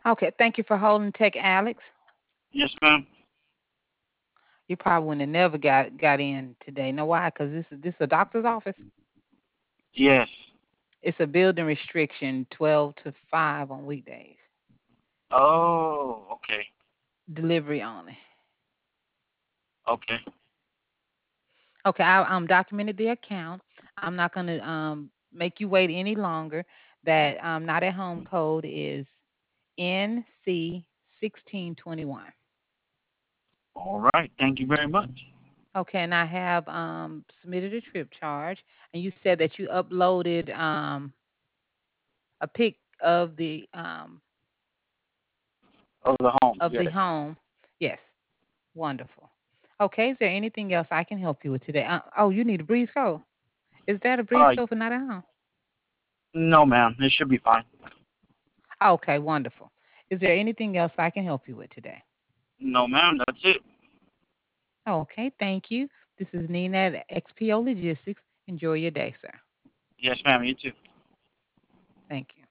Okay, thank you for holding, Tech Alex. Yes, ma'am. You probably wouldn't have never got in today. Know why? Because this is a doctor's office. Yes. It's a building restriction, 12 to 5 on weekdays. Oh, okay. Delivery only. Okay. Okay, I documented the account. I'm not gonna make you wait any longer. That not at home code is NC 1621. All right. Thank you very much. Okay, and I have submitted a trip charge, and you said that you uploaded a pic Oh, the home. of the Yes. home. Yes, wonderful. Okay, is there anything else I can help you with today? Oh, you need a breeze coat. Is that a breeze Uh, coat for not at home? no, ma'am. It should be fine. Okay, wonderful. Is there anything else I can help you with today? No, ma'am. That's it. Okay, thank you. This is Nina at XPO Logistics. Enjoy your day, sir. Yes, ma'am. You too. Thank you.